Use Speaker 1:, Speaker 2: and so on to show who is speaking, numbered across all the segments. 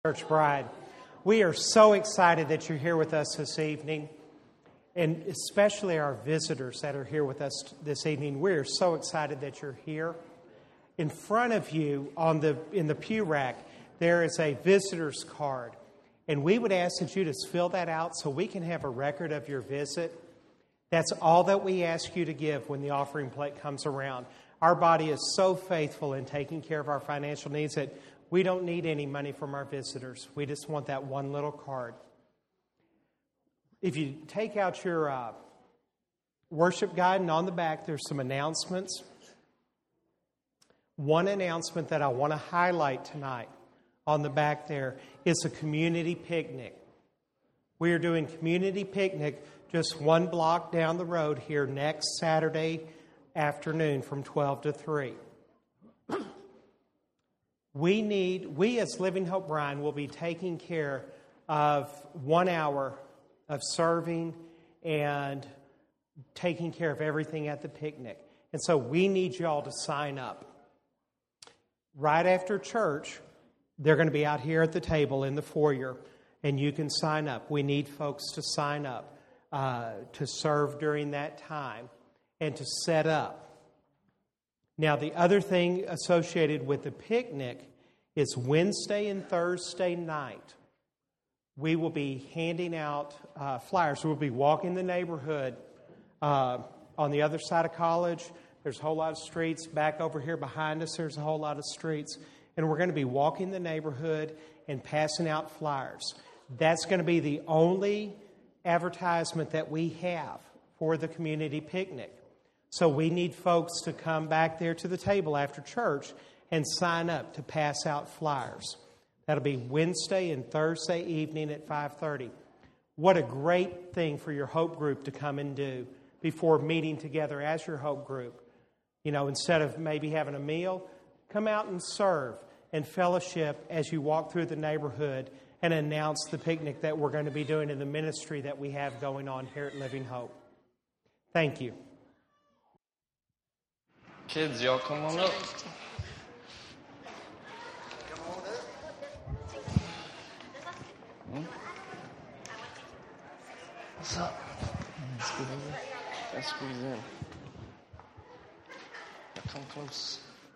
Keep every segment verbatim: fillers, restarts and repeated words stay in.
Speaker 1: Church Bride. We are so excited that you're here with us this evening, and especially our visitors that are here with us this evening. We are so excited that you're here. In front of you on the in the pew rack, there is a visitor's card, and we would ask that you just fill that out so we can have a record of your visit. That's all that we ask you to give when the offering plate comes around. Our body is so faithful in taking care of our financial needs that we don't need any money from our visitors. We just want that one little card. If you take out your uh, worship guide, and on the back there's some announcements. One announcement that I want to highlight tonight on the back there is a community picnic. We are doing community picnic just one block down the road here next Saturday afternoon from twelve to three. We need, we as Living Hope Bryan will be taking care of one hour of serving and taking care of everything at the picnic. And so we need you all to sign up. Right after church, they're going to be out here at the table in the foyer, and you can sign up. We need folks to sign up uh, to serve during that time and to set up. Now, the other thing associated with the picnic is Wednesday and Thursday night. We will be handing out uh, flyers. We'll be walking the neighborhood uh, on the other side of College. There's a whole lot of streets. Back over here behind us, there's a whole lot of streets. And we're going to be walking the neighborhood and passing out flyers. That's going to be the only advertisement that we have for the community picnic. So we need folks to come back there to the table after church and sign up to pass out flyers. That'll be Wednesday and Thursday evening at five thirty. What a great thing for your Hope Group to come and do before meeting together as your Hope Group. You know, instead of maybe having a meal, come out and serve and fellowship as you walk through the neighborhood and announce the picnic that we're going to be doing in the ministry that we have going on here at Living Hope. Thank you.
Speaker 2: Kids, y'all come on up.
Speaker 3: Come on up.
Speaker 2: Hmm? What's up? Let's get over. Let's squeeze in. Now come close.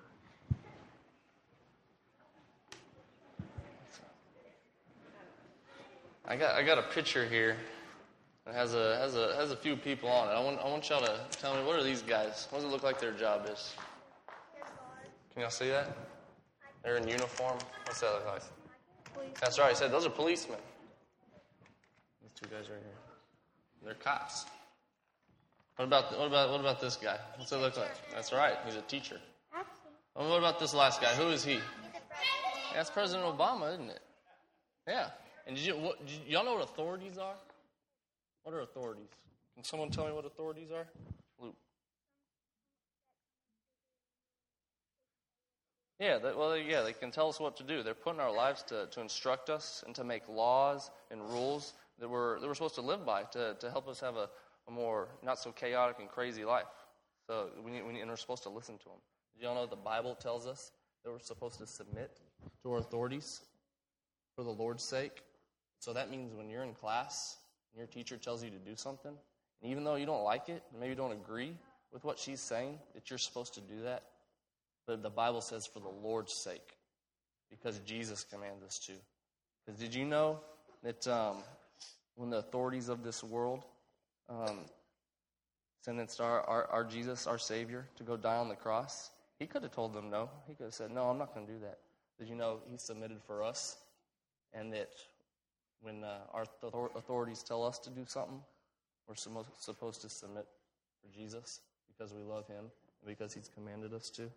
Speaker 2: I got I got a picture here. It has a has a has a few people on it. I want I want y'all to tell me, what are these guys? What does it look like their job is? Can y'all see that? They're in uniform. What's that look like? Police. That's right. He said those are policemen. These two guys right here. They're cops. What about what about what about this guy? What's it look like? That's right. He's a teacher. Well, what about this last guy? Who is he? Yeah, that's President Obama, isn't it? Yeah. And did you what, did y'all know what authorities are? What are authorities? Can someone tell me what authorities are? Luke. Yeah, they, well, yeah, they can tell us what to do. They're put in our lives to, to instruct us and to make laws and rules that we're that we're supposed to live by to, to help us have a, a more not so chaotic and crazy life. So we need, we need, and we're supposed to listen to them. Did y'all know the Bible tells us that we're supposed to submit to our authorities for the Lord's sake? So that means when you're in class, your teacher tells you to do something, and even though you don't like it, and maybe you don't agree with what she's saying, that you're supposed to do that. But the Bible says for the Lord's sake, because Jesus commands us to. Because did you know that um, when the authorities of this world um, sentenced our, our, our Jesus, our Savior, to go die on the cross, he could have told them no. He could have said, no, I'm not going to do that. Did you know he submitted for us, and that when uh, our authorities tell us to do something, we're supposed to submit for Jesus because we love him and because he's commanded us to.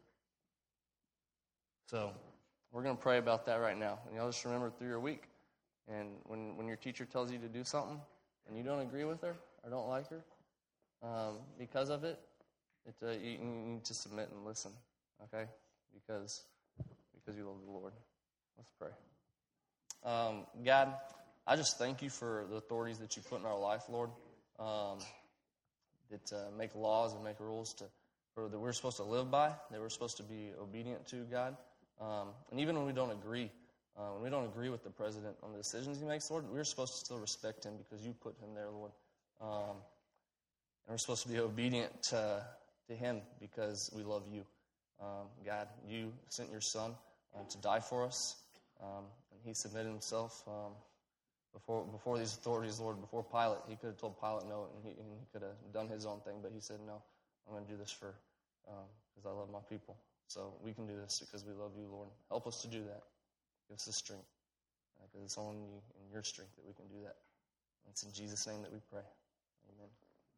Speaker 2: So we're going to pray about that right now. And y'all just remember through your week. And when, when your teacher tells you to do something and you don't agree with her or don't like her, um, because of it, it uh, you, you need to submit and listen, okay? Because, because you love the Lord. Let's pray. Um, God, I just thank you for the authorities that you put in our life, Lord, um, that uh, make laws and make rules to, for, that we're supposed to live by, that we're supposed to be obedient to, God. Um, and even when we don't agree, Uh, when we don't agree with the president on the decisions he makes, Lord, we're supposed to still respect him because you put him there, Lord. Um, and we're supposed to be obedient to, to him because we love you. Um, God, you sent your son uh, to die for us, um, and he submitted himself um, before before these authorities, Lord, before Pilate. He could have told Pilate no, and he, and he could have done his own thing, but he said, no, I'm going to do this for because um, I love my people. So we can do this because we love you, Lord. Help us to do that. Give us the strength, because uh, it's only in your strength that we can do that. And it's in Jesus' name that we pray. Amen.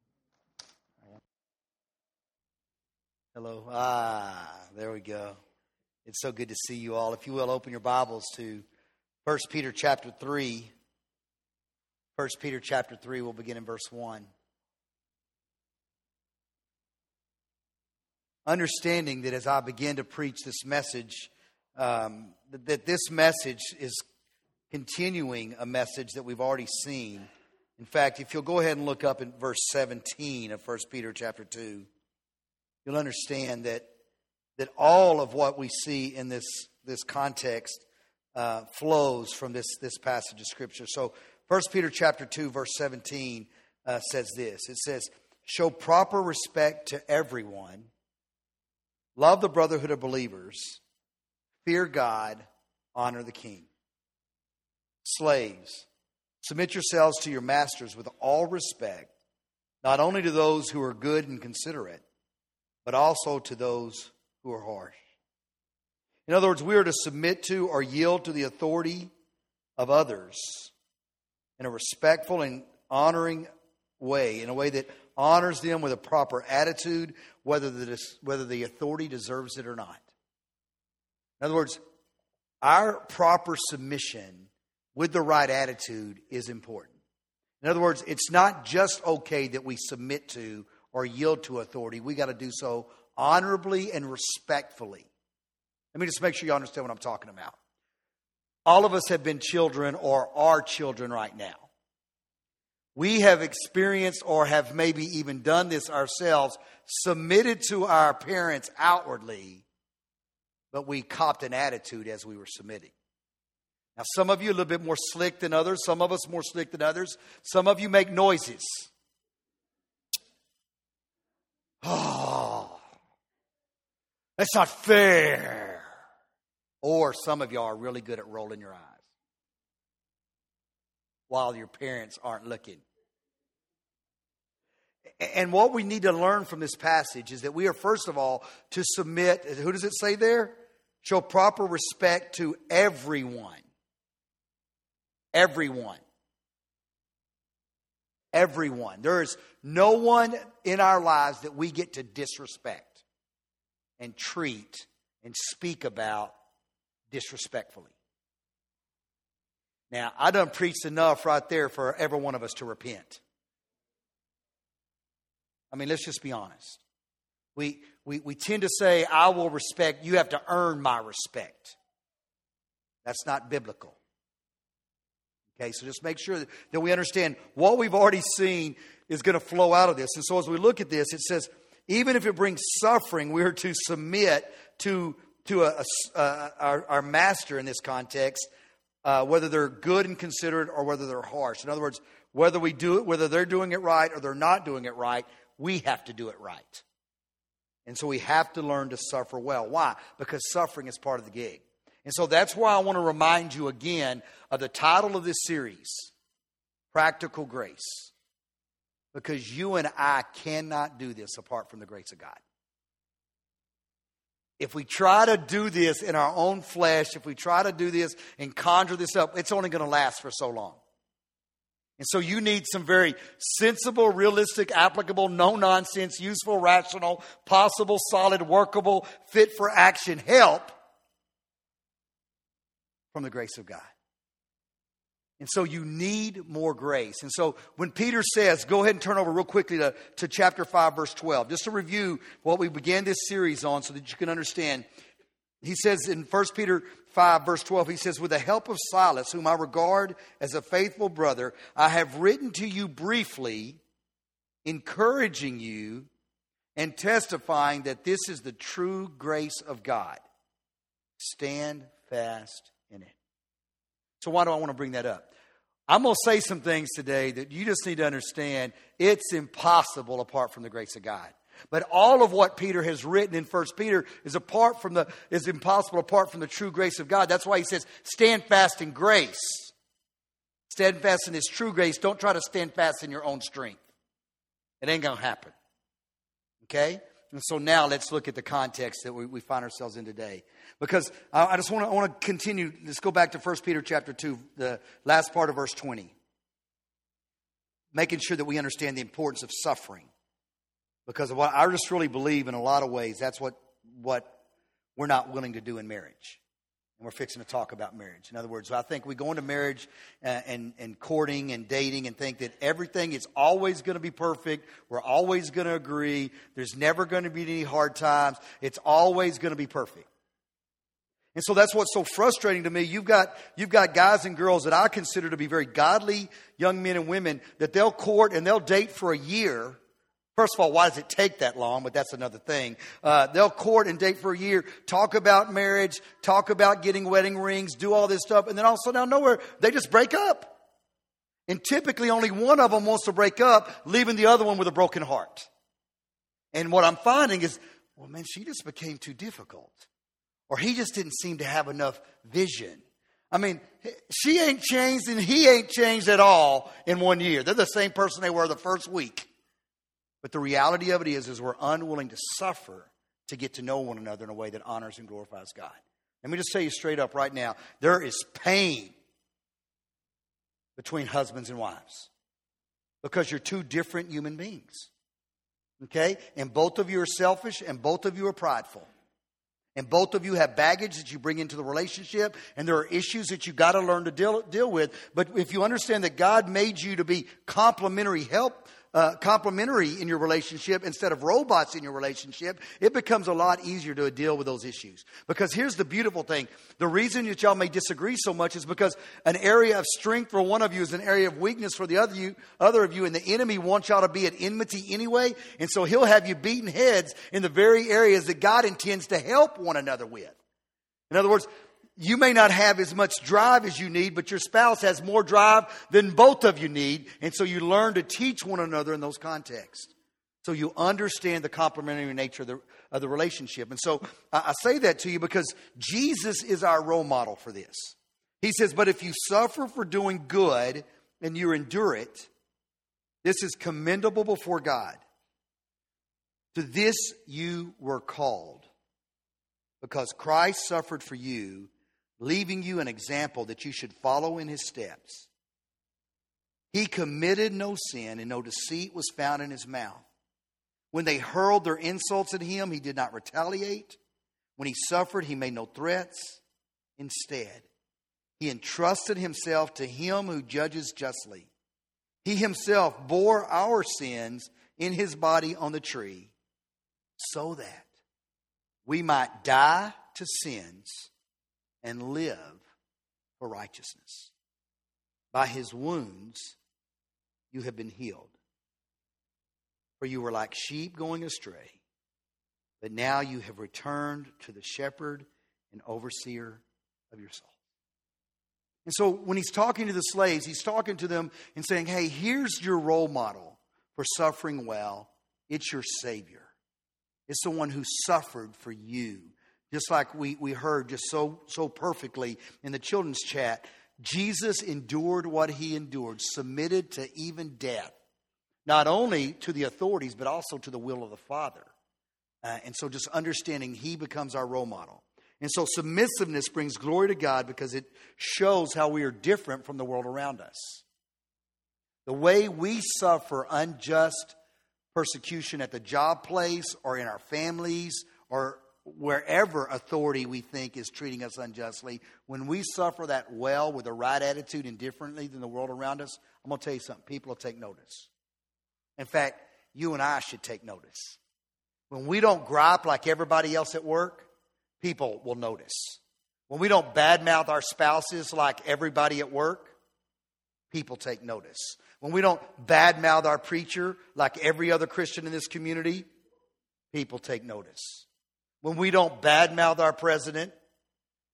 Speaker 4: Hello. Ah, there we go. It's so good to see you all. If you will, open your Bibles to First Peter chapter three. First Peter chapter three, we'll begin in verse one. Understanding that as I begin to preach this message, um, that, that this message is continuing a message that we've already seen. In fact, if you'll go ahead and look up in verse seventeen of First Peter chapter two, you'll understand that that all of what we see in this this context uh, flows from this this passage of Scripture. So, First Peter chapter two, verse seventeen uh, says this. It says, "Show proper respect to everyone. Love the brotherhood of believers. Fear God. Honor the king. Slaves, submit yourselves to your masters with all respect, not only to those who are good and considerate, but also to those who are harsh." In other words, we are to submit to or yield to the authority of others in a respectful and honoring way, in a way that honors them with a proper attitude, whether the, whether the authority deserves it or not. In other words, our proper submission with the right attitude is important. In other words, it's not just okay that we submit to or yield to authority. We got to do so honorably and respectfully. Let me just make sure you understand what I'm talking about. All of us have been children or are children right now. We have experienced or have maybe even done this ourselves, submitted to our parents outwardly, but we copped an attitude as we were submitting. Now, some of you a little bit more slick than others. Some of us more slick than others. Some of you make noises. Oh, that's not fair. Or some of y'all are really good at rolling your eyes while your parents aren't looking. And what we need to learn from this passage is that we are, first of all, to submit. Who does it say there? Show proper respect to everyone. Everyone. Everyone. There is no one in our lives that we get to disrespect and treat and speak about disrespectfully. Now, I done preached enough right there for every one of us to repent. I mean, let's just be honest. We, we, we tend to say, I will respect, you have to earn my respect. That's not biblical. Okay, so just make sure that, that we understand what we've already seen is going to flow out of this. And so as we look at this, it says, even if it brings suffering, we are to submit to, to a, a, a, our, our master in this context, uh, whether they're good and considerate or whether they're harsh. In other words, whether we do it, whether they're doing it right or they're not doing it right, we have to do it right. And so we have to learn to suffer well. Why? Because suffering is part of the gig. And so that's why I want to remind you again of the title of this series, Practical Grace. Because you and I cannot do this apart from the grace of God. If we try to do this in our own flesh, if we try to do this and conjure this up, it's only going to last for so long. And so you need some very sensible, realistic, applicable, no-nonsense, useful, rational, possible, solid, workable, fit for action help from the grace of God. And so you need more grace. And so when Peter says, go ahead and turn over real quickly to, to chapter five, verse twelve, just to review what we began this series on so that you can understand. He says in First Peter five, verse twelve, he says, with the help of Silas, whom I regard as a faithful brother, I have written to you briefly, encouraging you and testifying that this is the true grace of God. Stand fast in it. So why do I want to bring that up? I'm going to say some things today that you just need to understand. It's impossible apart from the grace of God. But all of what Peter has written in First Peter is apart from the is impossible apart from the true grace of God. That's why he says, stand fast in grace. Stand fast in His true grace. Don't try to stand fast in your own strength. It ain't going to happen. Okay? And so now let's look at the context that we, we find ourselves in today. Because I, I just want to I want to continue. Let's go back to First Peter chapter two, the last part of verse twenty. Making sure that we understand the importance of suffering. Because of what I just really believe in a lot of ways, that's what, what we're not willing to do in marriage. And we're fixing to talk about marriage. In other words, I think we go into marriage and, and, and courting and dating and think that everything is always going to be perfect. We're always going to agree. There's never going to be any hard times. It's always going to be perfect. And so that's what's so frustrating to me. You've got, you've got guys and girls that I consider to be very godly young men and women that they'll court and they'll date for a year. First of all, why does it take that long? But that's another thing. Uh, they'll court and date for a year, talk about marriage, talk about getting wedding rings, do all this stuff. And then all of a sudden, out of nowhere, they just break up. And typically only one of them wants to break up, leaving the other one with a broken heart. And what I'm finding is, well, man, she just became too difficult. Or he just didn't seem to have enough vision. I mean, she ain't changed and he ain't changed at all in one year. They're the same person they were the first week. But the reality of it is, is we're unwilling to suffer to get to know one another in a way that honors and glorifies God. Let me just tell you straight up right now, there is pain between husbands and wives because you're two different human beings. Okay? And both of you are selfish and both of you are prideful. And both of you have baggage that you bring into the relationship. And there are issues that you got to learn to deal, deal with. But if you understand that God made you to be complementary help, Uh, complementary in your relationship instead of robots in your relationship, it becomes a lot easier to deal with those issues. Because here's the beautiful thing. The reason that y'all may disagree so much is because an area of strength for one of you is an area of weakness for the other you, other of you. And the enemy wants y'all to be at enmity anyway. And so he'll have you beating heads in the very areas that God intends to help one another with. In other words, you may not have as much drive as you need, but your spouse has more drive than both of you need. And so you learn to teach one another in those contexts. So you understand the complementary nature of the, of the relationship. And so I, I say that to you because Jesus is our role model for this. He says, but if you suffer for doing good and you endure it, this is commendable before God. To this you were called, because Christ suffered for you, leaving you an example that you should follow in His steps. He committed no sin, and no deceit was found in His mouth. When they hurled their insults at Him, He did not retaliate. When He suffered, He made no threats. Instead, He entrusted Himself to Him who judges justly. He Himself bore our sins in His body on the tree, so that we might die to sins and live for righteousness. By His wounds you have been healed. For you were like sheep going astray, but now you have returned to the shepherd and overseer of your soul. And so when He's talking to the slaves, He's talking to them and saying, hey, here's your role model for suffering well. It's your Savior. It's the one who suffered for you. Just like we, we heard just so, so perfectly in the children's chat, Jesus endured what He endured, submitted to even death, not only to the authorities, but also to the will of the Father. Uh, and so just understanding He becomes our role model. And so submissiveness brings glory to God because it shows how we are different from the world around us. The way we suffer unjust persecution at the job place or in our families or wherever authority we think is treating us unjustly, when we suffer that well with the right attitude and differently than the world around us, I'm going to tell you something. People will take notice. In fact, you and I should take notice. When we don't gripe like everybody else at work, people will notice. When we don't badmouth our spouses like everybody at work, people take notice. When we don't badmouth our preacher like every other Christian in this community, people take notice. When we don't badmouth our president,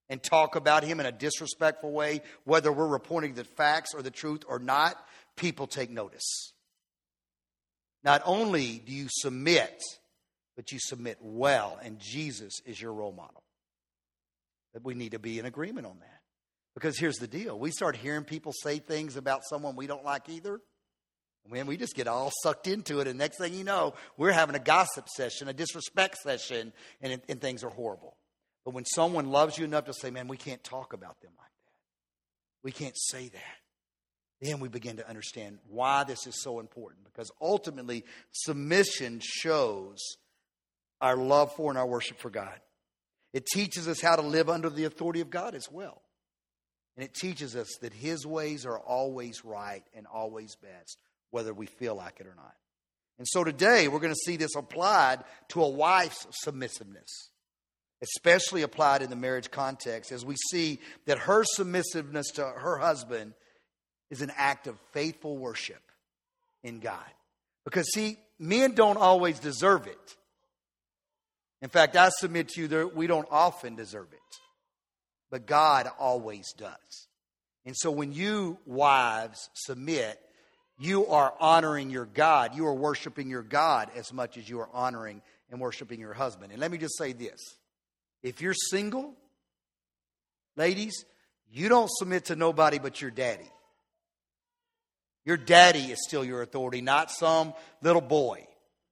Speaker 4: and talk about him in a disrespectful way, whether we're reporting the facts or the truth or not, people take notice. Not only do you submit, but you submit well, and Jesus is your role model. But we need to be in agreement on that. Because here's the deal. We start hearing people say things about someone we don't like either. Man, we just get all sucked into it, and next thing you know, we're having a gossip session, a disrespect session, and, and things are horrible. But when someone loves you enough to say, man, we can't talk about them like that. We can't say that. Then we begin to understand why this is so important. Because ultimately, submission shows our love for and our worship for God. It teaches us how to live under the authority of God as well. And it teaches us that his ways are always right and always best, whether we feel like it or not. And so today, we're going to see this applied to a wife's submissiveness, especially applied in the marriage context, as we see that her submissiveness to her husband is an act of faithful worship in God. Because, see, men don't always deserve it. In fact, I submit to you that we don't often deserve it. But God always does. And so when you, wives, submit, you are honoring your God. You are worshiping your God as much as you are honoring and worshiping your husband. And let me just say this. If you're single, ladies, you don't submit to nobody but your daddy. Your daddy is still your authority, not some little boy.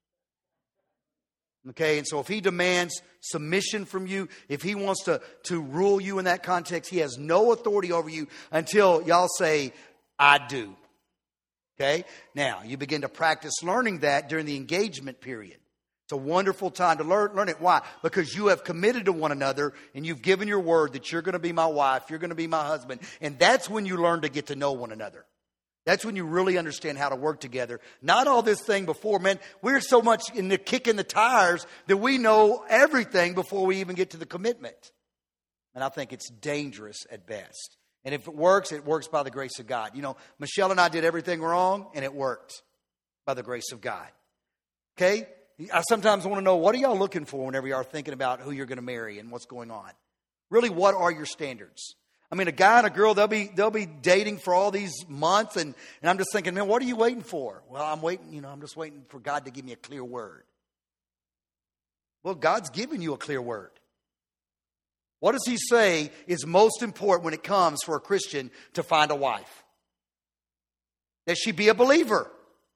Speaker 4: Okay, and so if he demands submission from you, if he wants to, to rule you in that context, he has no authority over you until y'all say, I do. Okay, now you begin to practice learning that during the engagement period. It's a wonderful time to learn, learn it. Why? Because you have committed to one another and you've given your word that you're going to be my wife, you're going to be my husband. And that's when you learn to get to know one another. That's when you really understand how to work together. Not all this thing before, man. We're so much in the kicking the tires that we know everything before we even get to the commitment. And I think it's dangerous at best. And if it works, it works by the grace of God. You know, Michelle and I did everything wrong, and it worked by the grace of God. Okay? I sometimes want to know, what are y'all looking for whenever you are thinking about who you're going to marry and what's going on? Really, what are your standards? I mean, a guy and a girl, they'll be they'll be dating for all these months, and, and I'm just thinking, man, what are you waiting for? Well, I'm waiting, you know, I'm just waiting for God to give me a clear word. Well, God's given you a clear word. What does he say is most important when it comes for a Christian to find a wife? That she be a believer.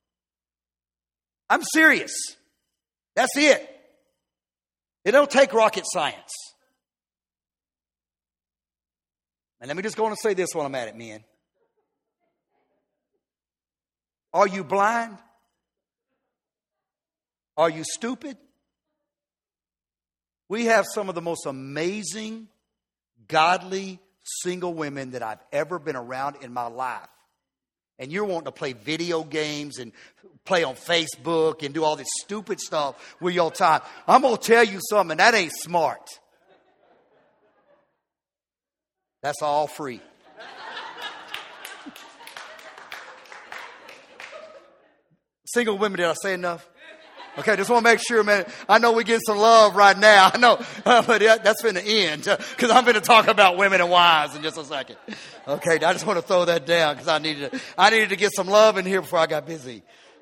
Speaker 4: I'm serious. That's it. It don't take rocket science. And let me just go on and say this while I'm at it, men. Are you blind? Are you stupid? We have some of the most amazing, godly, single women that I've ever been around in my life. And you're wanting to play video games and play on Facebook and do all this stupid stuff with your time. I'm going to tell you something, that ain't smart. That's all free. Single women, did I say enough? Okay, just want to make sure, man. I know we get some love right now. I know, uh, but that's going to end because I'm going to talk about women and wives in just a second. Okay, I just want to throw that down because I needed to, I needed to get some love in here before I got busy.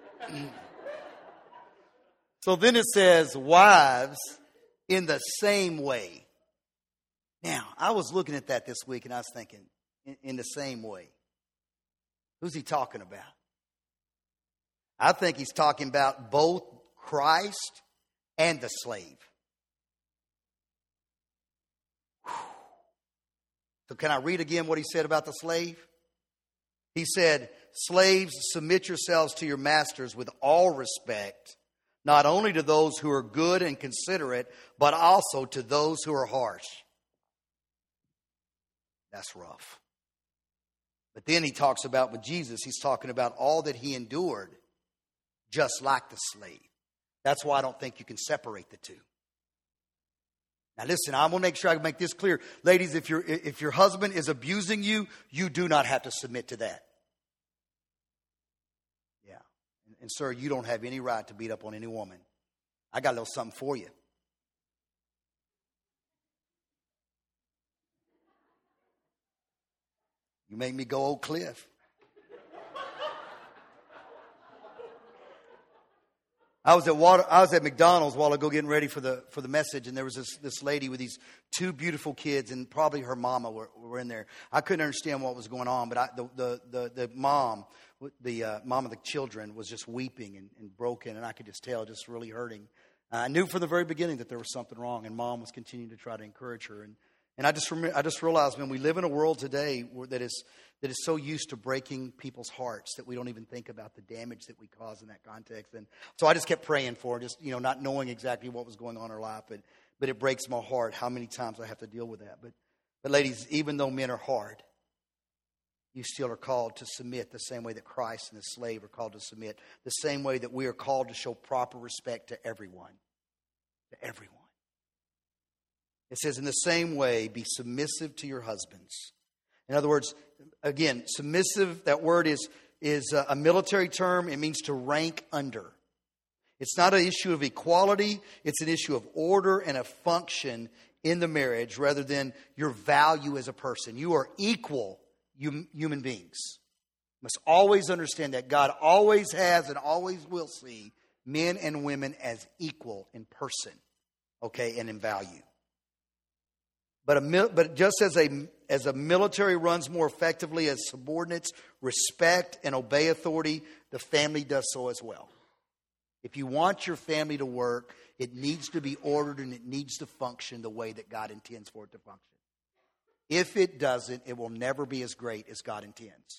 Speaker 4: So then it says, wives, in the same way. Now, I was looking at that this week and I was thinking, in, in the same way. Who's he talking about? I think he's talking about both Christ and the slave. Whew. So can I read again what he said about the slave? He said, slaves, submit yourselves to your masters with all respect, not only to those who are good and considerate, but also to those who are harsh. That's rough. But then he talks about with Jesus, he's talking about all that he endured, just like the slave. That's why I don't think you can separate the two. Now listen, I'm going to make sure I make this clear. Ladies, if, your if your husband is abusing you, you do not have to submit to that. Yeah. And, and sir, you don't have any right to beat up on any woman. I got a little something for you. You make me go Oak Cliff. I was at water, I was at McDonald's a while ago getting ready for the for the message, and there was this, this lady with these two beautiful kids, and probably her mama were, were in there. I couldn't understand what was going on, but I, the, the the the mom, the uh, mom of the children, was just weeping and, and broken, and I could just tell, just really hurting. Uh, I knew from the very beginning that there was something wrong, and Mom was continuing to try to encourage her. And and I just rem- I just realized, man, we live in a world today where, that is that is so used to breaking people's hearts that we don't even think about the damage that we cause in that context. And so I just kept praying for her, just, you know, not knowing exactly what was going on in her life, but but it breaks my heart how many times I have to deal with that. But but ladies, even though men are hard, you still are called to submit the same way that Christ and the slave are called to submit, the same way that we are called to show proper respect to everyone. To everyone. It says, in the same way, be submissive to your husbands. In other words, again, submissive, that word is, is a military term. It means to rank under. It's not an issue of equality. It's an issue of order and a function in the marriage rather than your value as a person. You are equal human beings. You must always understand that God always has and always will see men and women as equal in person, okay, and in value. But a, but just as a as a military runs more effectively as subordinates respect and obey authority, the family does so as well. If you want your family to work, it needs to be ordered and it needs to function the way that God intends for it to function. If it doesn't, it will never be as great as God intends.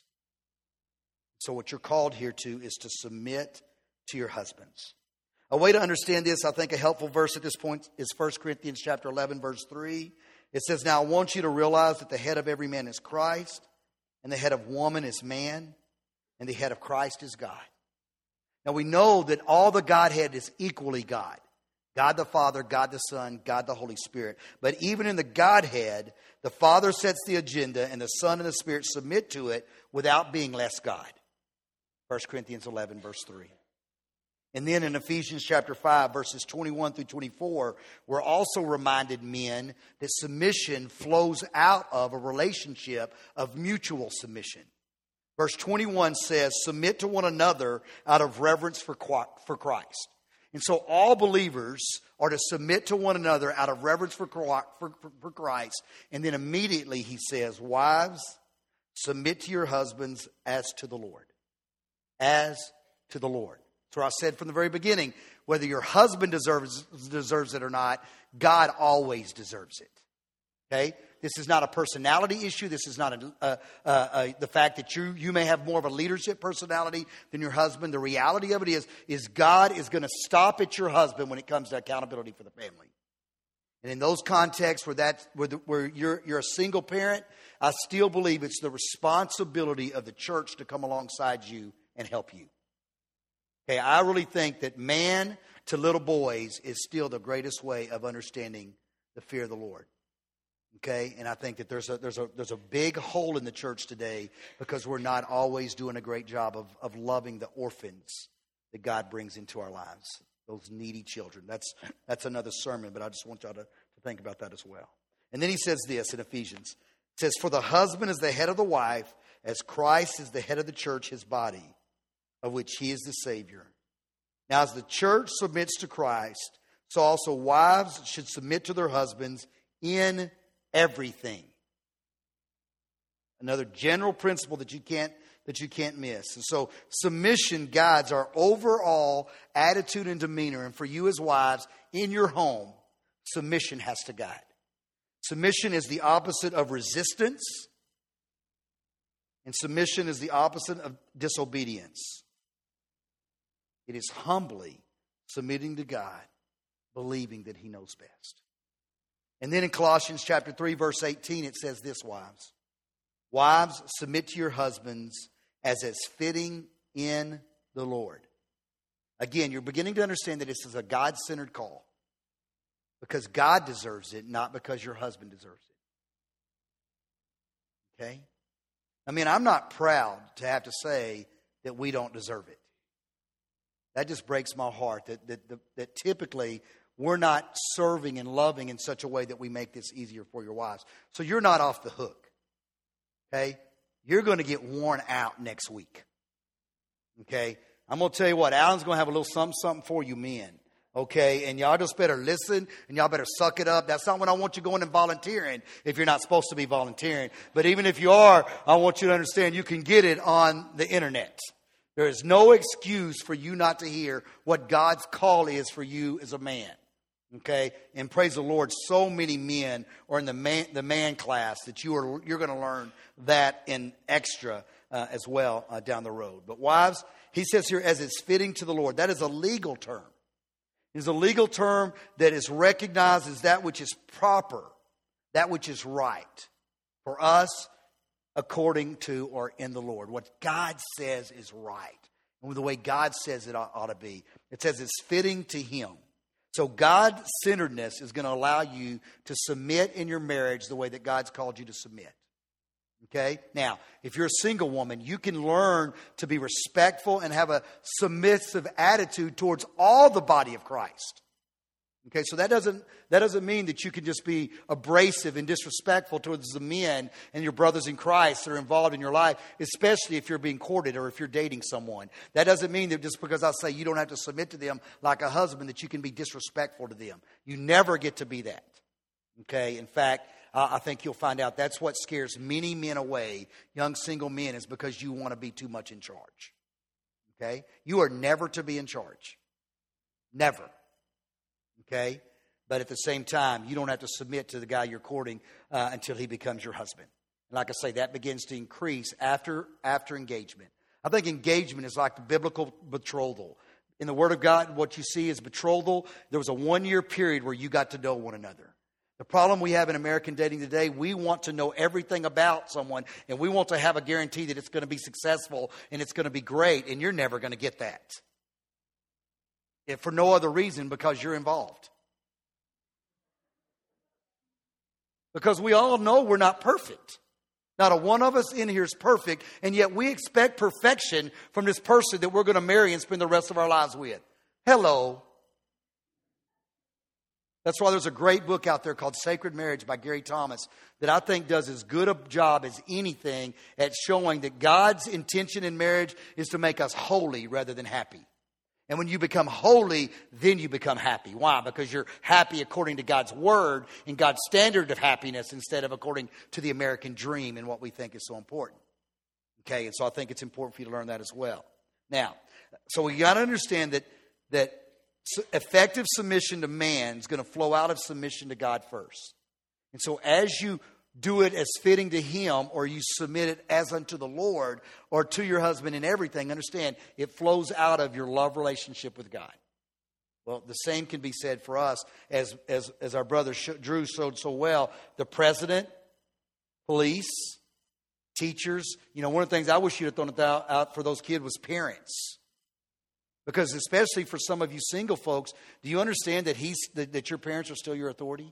Speaker 4: So what you're called here to is to submit to your husbands. A way to understand this, I think a helpful verse at this point is First Corinthians chapter eleven, verse three. It says, now I want you to realize that the head of every man is Christ, and the head of woman is man, and the head of Christ is God. Now we know that all the Godhead is equally God. God the Father, God the Son, God the Holy Spirit. But even in the Godhead, the Father sets the agenda, and the Son and the Spirit submit to it without being less God. First Corinthians eleven, verse three. And then in Ephesians chapter five, verses twenty-one through twenty-four, we're also reminded, men, that submission flows out of a relationship of mutual submission. Verse twenty-one says, submit to one another out of reverence for Christ. And so all believers are to submit to one another out of reverence for Christ. And then immediately he says, wives, submit to your husbands as to the Lord. As to the Lord. So I said from the very beginning, whether your husband deserves deserves it or not, God always deserves it. Okay? This is not a personality issue. This is not a, a, a, a, the fact that you, you may have more of a leadership personality than your husband. The reality of it is, is God is going to stop at your husband when it comes to accountability for the family. And in those contexts where that where, the, where you're you're a single parent, I still believe it's the responsibility of the church to come alongside you and help you. Okay, I really think that man to little boys is still the greatest way of understanding the fear of the Lord. Okay, and I think that there's a there's a there's a big hole in the church today because we're not always doing a great job of, of loving the orphans that God brings into our lives, those needy children. That's that's another sermon, but I just want y'all to, to think about that as well. And then he says this in Ephesians. It says, for the husband is the head of the wife, as Christ is the head of the church, his body, of which he is the Savior. Now, as the church submits to Christ, so also wives should submit to their husbands in everything. Another general principle that you can't that you can't miss. And so submission guides our overall attitude and demeanor. And for you as wives, in your home, submission has to guide. Submission is the opposite of resistance. And submission is the opposite of disobedience. It is humbly submitting to God, believing that he knows best. And then in Colossians chapter three, verse eighteen, it says this, wives. Wives, submit to your husbands as is fitting in the Lord. Again, you're beginning to understand that this is a God-centered call. Because God deserves it, not because your husband deserves it. Okay? I mean, I'm not proud to have to say that we don't deserve it. That just breaks my heart that, that, that, that typically we're not serving and loving in such a way that we make this easier for your wives. So you're not off the hook. Okay? you're going to get worn out next week. Okay? I'm going to tell you what, Alan's going to have a little something, something for you men. Okay? And y'all just better listen and y'all better suck it up. That's not what I want you going and volunteering if you're not supposed to be volunteering. But even if you are, I want you to understand you can get it on the internet. There is no excuse for you not to hear what God's call is for you as a man. Okay? And praise the Lord, so many men are in the man, the man class that you are, you're going to learn that in extra uh, as well uh, down the road. But wives, he says here, as it's fitting to the Lord. That is a legal term. It is a legal term that is recognized as that which is proper, that which is right for us according to or in the Lord. What God says is right. And the way God says it ought, ought to be. It says it's fitting to Him. So God-centeredness is going to allow you to submit in your marriage the way that God's called you to submit. Okay? Now, if you're a single woman, you can learn to be respectful and have a submissive attitude towards all the body of Christ. Okay, so that doesn't that doesn't mean that you can just be abrasive and disrespectful towards the men and your brothers in Christ that are involved in your life, especially if you're being courted or if you're dating someone. That doesn't mean that just because I say you don't have to submit to them like a husband that you can be disrespectful to them. You never get to be that. Okay, in fact, uh, I think you'll find out that's what scares many men away, young single men, is because you want to be too much in charge. Okay, you are never to be in charge. Never. Okay? But at the same time, you don't have to submit to the guy you're courting uh, until he becomes your husband. And like I say, that begins to increase after after engagement. I think engagement is like the biblical betrothal. In the Word of God, what you see is betrothal. There was a one-year period where you got to know one another. The problem we have in American dating today, we want to know everything about someone, and we want to have a guarantee that it's going to be successful and it's going to be great, and you're never going to get that. If for no other reason, because you're involved. Because we all know we're not perfect. Not a one of us in here is perfect, and yet we expect perfection from this person that we're going to marry and spend the rest of our lives with. Hello. That's why there's a great book out there called Sacred Marriage by Gary Thomas that I think does as good a job as anything at showing that God's intention in marriage is to make us holy rather than happy. And when you become holy, then you become happy. Why? Because you're happy according to God's word and God's standard of happiness instead of according to the American dream and what we think is so important. Okay, and so I think it's important for you to learn that as well. Now, so we got to understand that that effective submission to man is going to flow out of submission to God first. And so as you do it as fitting to Him, or you submit it as unto the Lord, or to your husband in everything, understand, it flows out of your love relationship with God. Well, the same can be said for us, as as, as our brother Drew showed so well. The president, police, teachers. You know, one of the things I wish you'd have thrown out, out for those kids was parents. Because especially for some of you single folks, do you understand that he's that, that your parents are still your authority?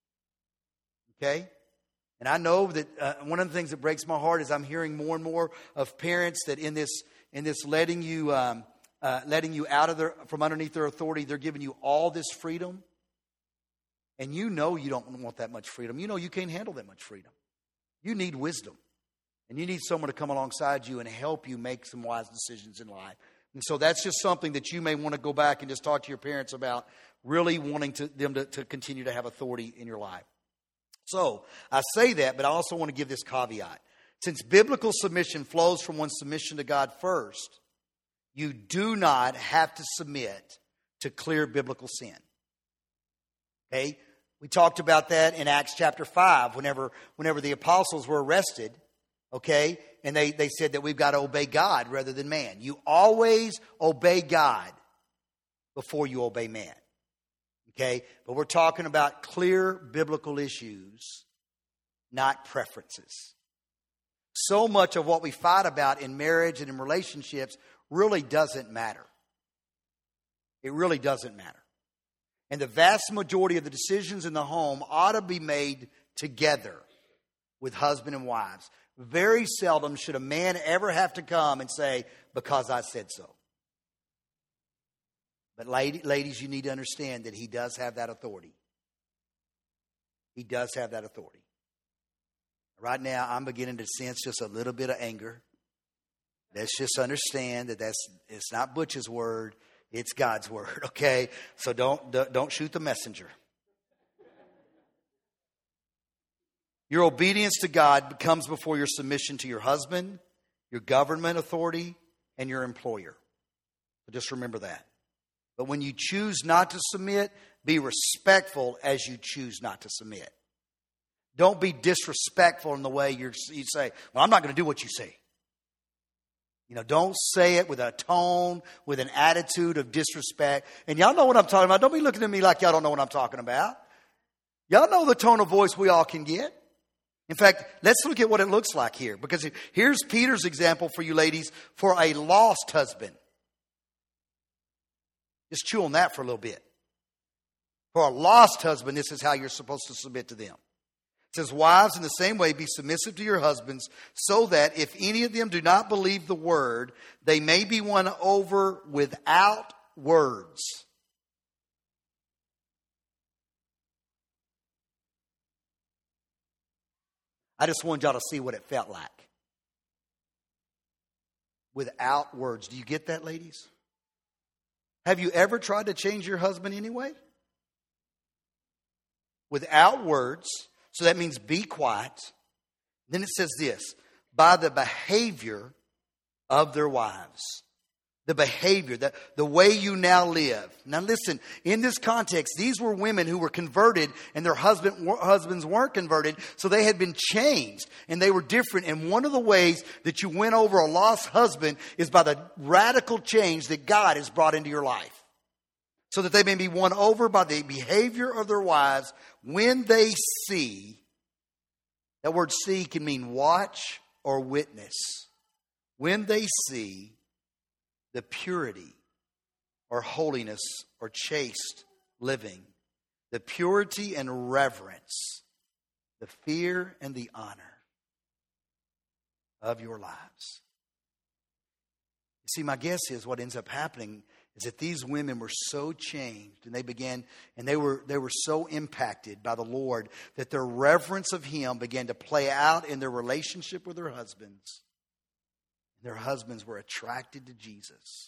Speaker 4: Okay? And I know that uh, one of the things that breaks my heart is I'm hearing more and more of parents that in this in this letting you um, uh, letting you out of their from underneath their authority, they're giving you all this freedom, and you know you don't want that much freedom. You know you can't handle that much freedom. You need wisdom, and you need someone to come alongside you and help you make some wise decisions in life. And so that's just something that you may want to go back and just talk to your parents about, really wanting to, them to, to continue to have authority in your life. So, I say that, but I also want to give this caveat. Since biblical submission flows from one's submission to God first, you do not have to submit to clear biblical sin. Okay? We talked about that in Acts chapter five, whenever, whenever the apostles were arrested, okay? And they, they said that we've got to obey God rather than man. You always obey God before you obey man. Okay, but we're talking about clear biblical issues, not preferences. So much of what we fight about in marriage and in relationships really doesn't matter. It really doesn't matter. And the vast majority of the decisions in the home ought to be made together with husband and wives. Very seldom should a man ever have to come and say, because I said so. But ladies, you need to understand that he does have that authority. He does have that authority. Right now, I'm beginning to sense just a little bit of anger. Let's just understand that that's it's not Butch's word, it's God's word, okay? So don't don't shoot the messenger. Your obedience to God comes before your submission to your husband, your government authority, and your employer. So just remember that. But when you choose not to submit, be respectful as you choose not to submit. Don't be disrespectful in the way you're, you say, well, I'm not going to do what you say. You know, don't say it with a tone, with an attitude of disrespect. And y'all know what I'm talking about. Don't be looking at me like y'all don't know what I'm talking about. Y'all know the tone of voice we all can get. In fact, let's look at what it looks like here. Because here's Peter's example for you ladies for a lost husband. Just chew on that for a little bit. For a lost husband, this is how you're supposed to submit to them. It says, wives, in the same way, be submissive to your husbands, so that if any of them do not believe the word, they may be won over without words. I just wanted y'all to see what it felt like. Without words. Do you get that, ladies? Have you ever tried to change your husband anyway? Without words. So that means be quiet. Then it says this, by the behavior of their wives. The behavior, the, the way you now live. Now listen, in this context, these were women who were converted and their husband, husbands weren't converted. So they had been changed and they were different. And one of the ways that you win over a lost husband is by the radical change that God has brought into your life. So that they may be won over by the behavior of their wives when they see. That word see can mean watch or witness. When they see the purity or holiness or chaste living, the purity and reverence, the fear and the honor of your lives. You see, my guess is what ends up happening is that these women were so changed and they began and they were they were so impacted by the Lord that their reverence of Him began to play out in their relationship with their husbands. Their husbands were attracted to Jesus.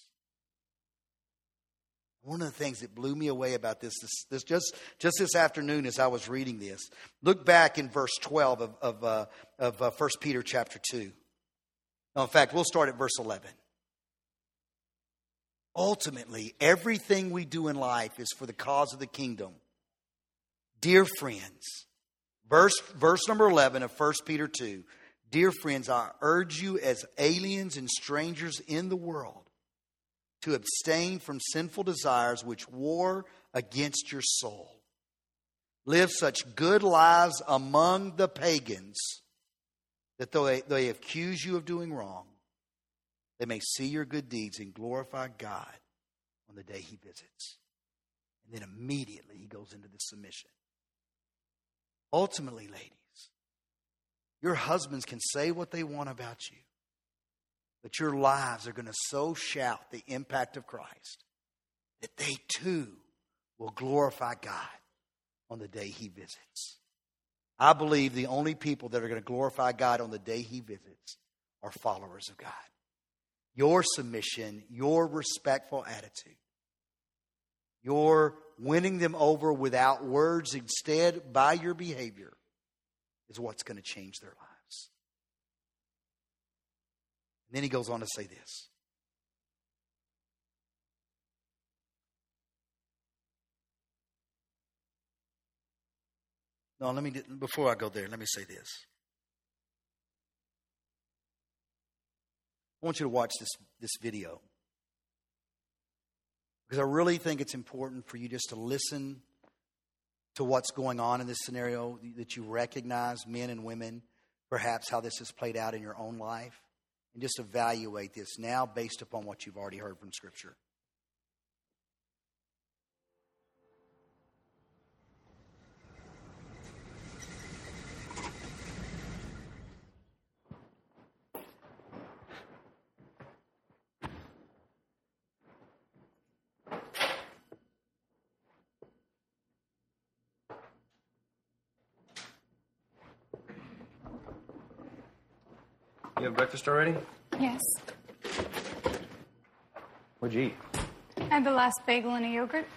Speaker 4: One of the things that blew me away about this, this, this just, just this afternoon as I was reading this, look back in verse twelve of, of, uh, of uh, First Peter chapter two. No, in fact, we'll start at verse eleven. Ultimately, everything we do in life is for the cause of the kingdom. Dear friends, verse, verse number eleven of First Peter two. Dear friends, I urge you as aliens and strangers in the world to abstain from sinful desires which war against your soul. Live such good lives among the pagans that though they, they accuse you of doing wrong, they may see your good deeds and glorify God on the day He visits. And then immediately he goes into the submission. Ultimately, ladies, your husbands can say what they want about you, but your lives are going to so shout the impact of Christ that they too will glorify God on the day He visits. I believe the only people that are going to glorify God on the day He visits are followers of God. Your submission, your respectful attitude, your winning them over without words, instead by your behavior, is what's going to change their lives. And then he goes on to say this. No, let me, before I go there, let me say this. I want you to watch this, this video. Because I really think it's important for you just to listen to what's going on in this scenario, that you recognize, men and women, perhaps how this has played out in your own life, and just evaluate this now based upon what you've already heard from Scripture.
Speaker 5: You have breakfast already?
Speaker 6: Yes.
Speaker 5: What'd you eat?
Speaker 6: I had the last bagel and a yogurt.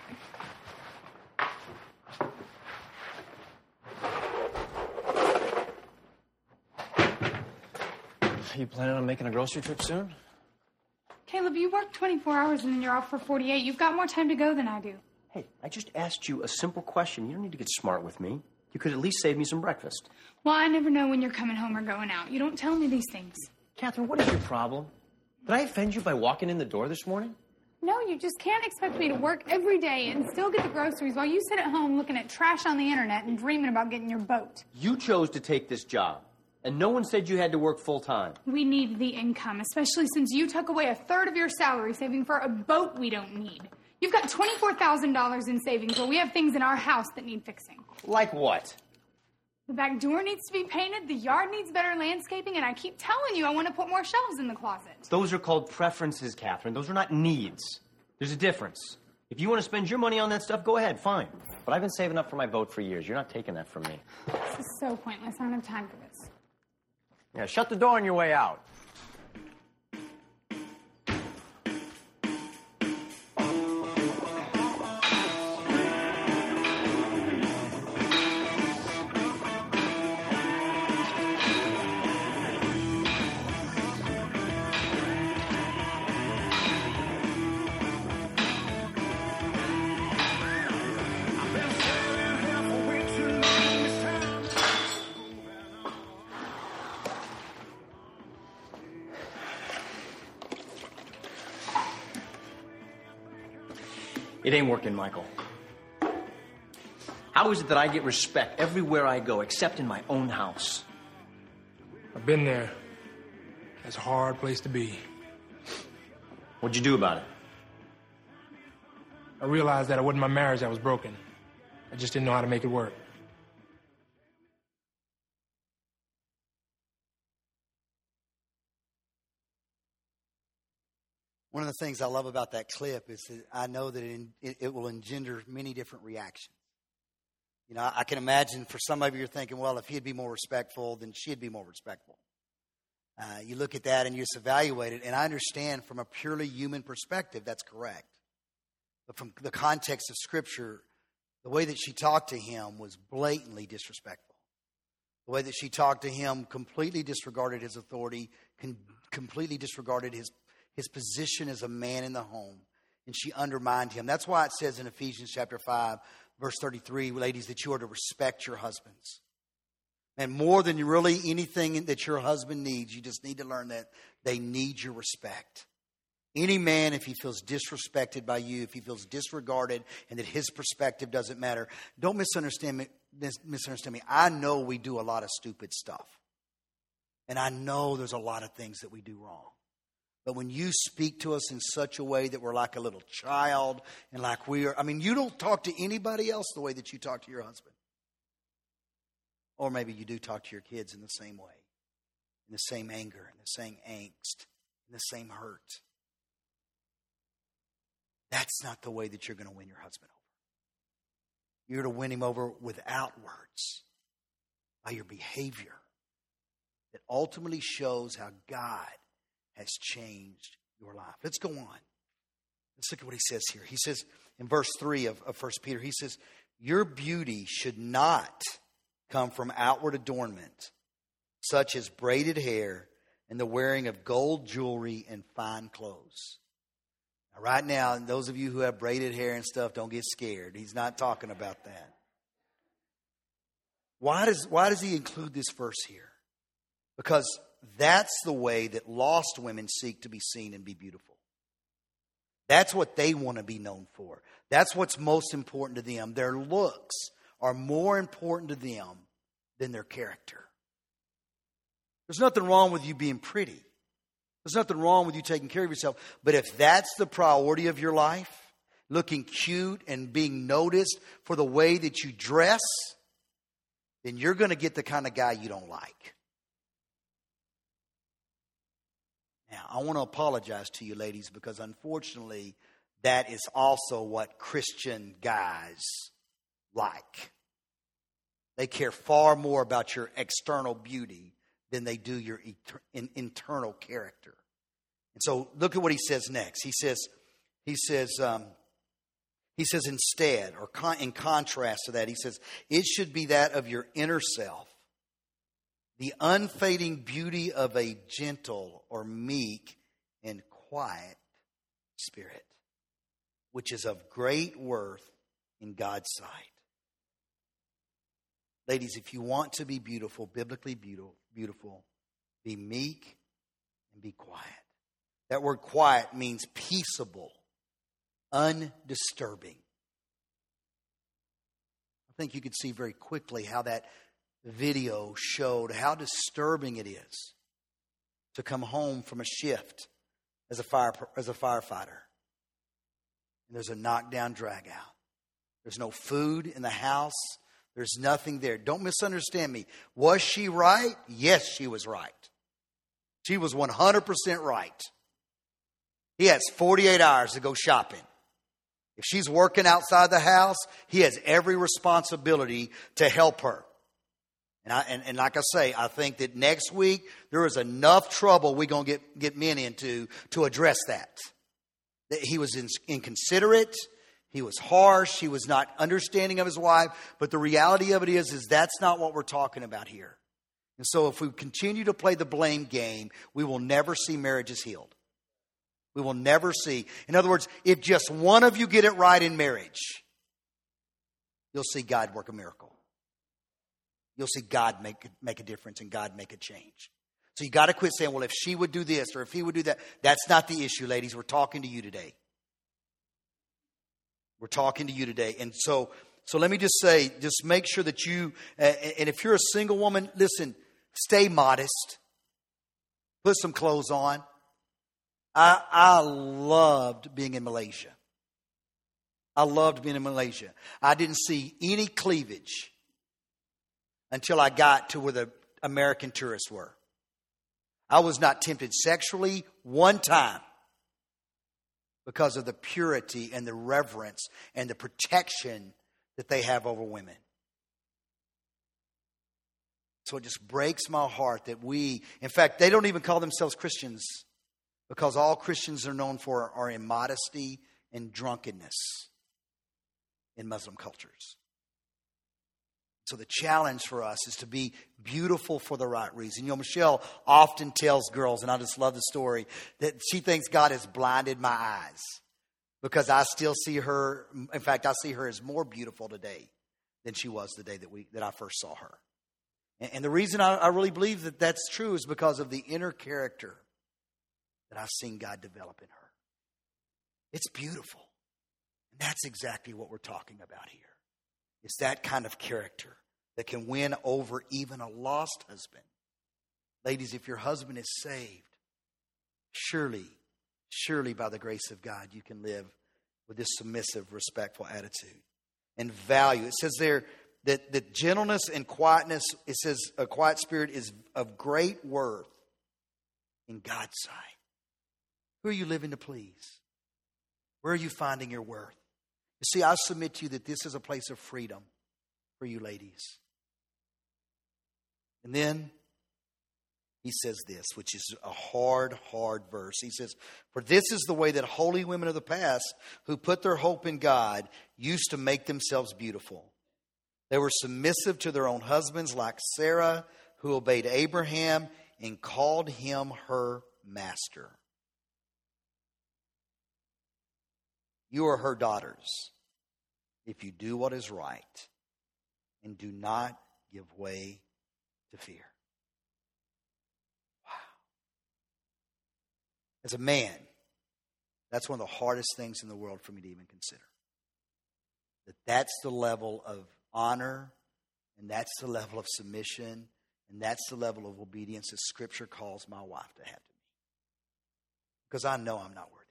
Speaker 5: Are you planning on making a grocery trip soon?
Speaker 6: Caleb, you work twenty-four hours and then you're off for forty-eight. You've got more time to go than I do.
Speaker 5: Hey, I just asked you a simple question. You don't need to get smart with me. You could at least save me some breakfast.
Speaker 6: Well, I never know when you're coming home or going out. You don't tell me these things.
Speaker 5: Catherine, what is your problem? Did I offend you by walking in the door this morning?
Speaker 6: No, you just can't expect me to work every day and still get the groceries while you sit at home looking at trash on the internet and dreaming about getting your boat.
Speaker 5: You chose to take this job, and no one said you had to work full time.
Speaker 6: We need the income, especially since you took away a third of your salary saving for a boat we don't need. You've got twenty-four thousand dollars in savings while we have things in our house that need fixing.
Speaker 5: Like what?
Speaker 6: The back door needs to be painted, the yard needs better landscaping, and I keep telling you I want to put more shelves in the closet.
Speaker 5: Those are called preferences, Catherine. Those are not needs. There's a difference. If you want to spend your money on that stuff, go ahead, fine. But I've been saving up for my vote for years. You're not taking that from me.
Speaker 6: This is so pointless. I don't have time for this.
Speaker 5: Yeah, shut the door on your way out. It ain't working, Michael. How is it that I get respect everywhere I go, except in my own house?
Speaker 7: I've been there. It's a hard place to be.
Speaker 5: What'd you do about it?
Speaker 7: I realized that it wasn't my marriage that was broken. I just didn't know how to make it work.
Speaker 4: One of the things I love about that clip is that I know that it, it, it will engender many different reactions. You know, I can imagine for some of you, you're thinking, well, if he'd be more respectful, then she'd be more respectful. Uh, you look at that and you just evaluate it, and I understand from a purely human perspective, that's correct. But from the context of Scripture, the way that she talked to him was blatantly disrespectful. The way that she talked to him completely disregarded his authority, con- completely disregarded his his position as a man in the home, and she undermined him. That's why it says in Ephesians chapter five, verse thirty-three, ladies, that you are to respect your husbands. And more than really anything that your husband needs, you just need to learn that they need your respect. Any man, if he feels disrespected by you, if he feels disregarded and that his perspective doesn't matter, don't misunderstand me. Misunderstand me. I know we do a lot of stupid stuff. And I know there's a lot of things that we do wrong. But when you speak to us in such a way that we're like a little child and like we are, I mean, you don't talk to anybody else the way that you talk to your husband. Or maybe you do talk to your kids in the same way, in the same anger, in the same angst, in the same hurt. That's not the way that you're going to win your husband over. You're to win him over without words, by your behavior that ultimately shows how God has changed your life. Let's go on. Let's look at what he says here. He says in verse three of, of First Peter, he says, your beauty should not come from outward adornment, such as braided hair and the wearing of gold jewelry and fine clothes. Now, right now, those of you who have braided hair and stuff, don't get scared. He's not talking about that. Why does, why does he include this verse here? Because that's the way that lost women seek to be seen and be beautiful. That's what they want to be known for. That's what's most important to them. Their looks are more important to them than their character. There's nothing wrong with you being pretty. There's nothing wrong with you taking care of yourself. But if that's the priority of your life, looking cute and being noticed for the way that you dress, then you're going to get the kind of guy you don't like. Now, I want to apologize to you ladies because unfortunately that is also what Christian guys like. They care far more about your external beauty than they do your eter- in, internal character. And so look at what he says next. He says, he says, um, he says instead, or con- in contrast to that, he says, it should be that of your inner self, the unfading beauty of a gentle or meek and quiet spirit, which is of great worth in God's sight. Ladies, if you want to be beautiful, biblically beautiful, beautiful, be meek and be quiet. That word quiet means peaceable, undisturbing. I think you could see very quickly how that video showed how disturbing it is to come home from a shift as a fire as a firefighter. And there's a knockdown, drag out. There's no food in the house. There's nothing there. Don't misunderstand me. Was she right? Yes, she was right. She was one hundred percent right. He has forty-eight hours to go shopping. If she's working outside the house, he has every responsibility to help her. And, I, and, and like I say, I think that next week there is enough trouble we're going to get, get men into to address that. That he was in, inconsiderate. He was harsh. He was not understanding of his wife. But the reality of it is, is that's not what we're talking about here. And so if we continue to play the blame game, we will never see marriages healed. We will never see. In other words, if just one of you get it right in marriage, you'll see God work a miracle. You'll see God make, make a difference and God make a change. So you got to quit saying, well, if she would do this or if he would do that. That's not the issue, ladies. We're talking to you today. We're talking to you today. And so, so let me just say, just make sure that you, uh, and if you're a single woman, listen, stay modest. Put some clothes on. I, I loved being in Malaysia. I loved being in Malaysia. I didn't see any cleavage until I got to where the American tourists were. I was not tempted sexually one time because of the purity and the reverence and the protection that they have over women. So it just breaks my heart that we, in fact, they don't even call themselves Christians because all Christians are known for are immodesty and drunkenness in Muslim cultures. So the challenge for us is to be beautiful for the right reason. You know, Michelle often tells girls, and I just love the story, that she thinks God has blinded my eyes because I still see her. In fact, I see her as more beautiful today than she was the day that we that I first saw her. And, and the reason I, I really believe that that's true is because of the inner character that I've seen God develop in her. It's beautiful. And that's exactly what we're talking about here. It's that kind of character that can win over even a lost husband. Ladies, if your husband is saved, surely, surely by the grace of God, you can live with this submissive, respectful attitude and value. It says there that, that gentleness and quietness, it says a quiet spirit is of great worth in God's sight. Who are you living to please? Where are you finding your worth? You see, I submit to you that this is a place of freedom for you ladies. And then he says this, which is a hard, hard verse. He says, for this is the way that holy women of the past who put their hope in God used to make themselves beautiful. They were submissive to their own husbands like Sarah, who obeyed Abraham and called him her master. You are her daughters if you do what is right and do not give way to fear. Wow. As a man, that's one of the hardest things in the world for me to even consider. That that's the level of honor and that's the level of submission and that's the level of obedience that Scripture calls my wife to have to me. Because I know I'm not worthy.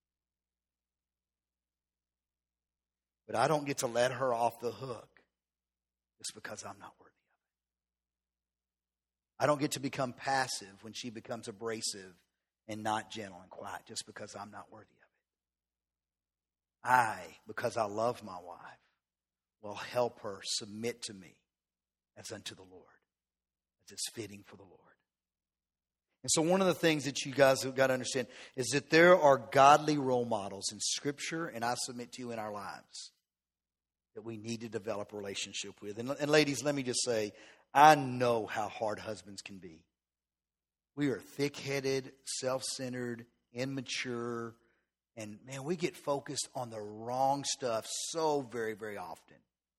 Speaker 4: But I don't get to let her off the hook just because I'm not worthy of it. I don't get to become passive when she becomes abrasive and not gentle and quiet just because I'm not worthy of it. I, because I love my wife, will help her submit to me as unto the Lord, as it's fitting for the Lord. And so one of the things that you guys have got to understand is that there are godly role models in Scripture, and I submit to you in our lives, that we need to develop a relationship with. And, and ladies, let me just say, I know how hard husbands can be. We are thick-headed, self-centered, immature, and man, we get focused on the wrong stuff so very, very often.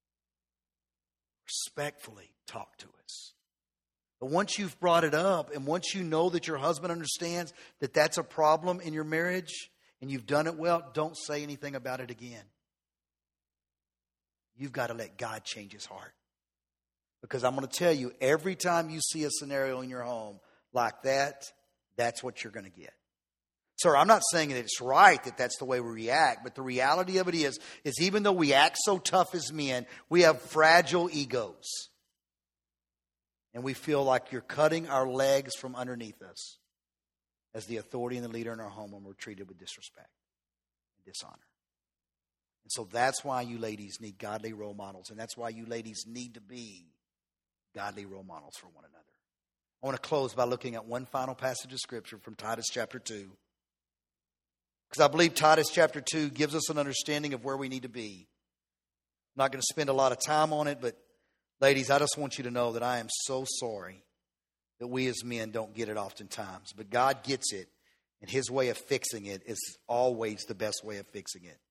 Speaker 4: Respectfully talk to us. But once you've brought it up, and once you know that your husband understands that that's a problem in your marriage, and you've done it well, don't say anything about it again. You've got to let God change his heart. Because I'm going to tell you, every time you see a scenario in your home like that, that's what you're going to get. Sir, I'm not saying that it's right that that's the way we react, but the reality of it is, is even though we act so tough as men, we have fragile egos. And we feel like you're cutting our legs from underneath us as the authority and the leader in our home when we're treated with disrespect and dishonor. And so that's why you ladies need godly role models. And that's why you ladies need to be godly role models for one another. I want to close by looking at one final passage of Scripture from Titus chapter two. Because I believe Titus chapter two gives us an understanding of where we need to be. I'm not going to spend a lot of time on it, but ladies, I just want you to know that I am so sorry that we as men don't get it oftentimes. But God gets it, and his way of fixing it is always the best way of fixing it.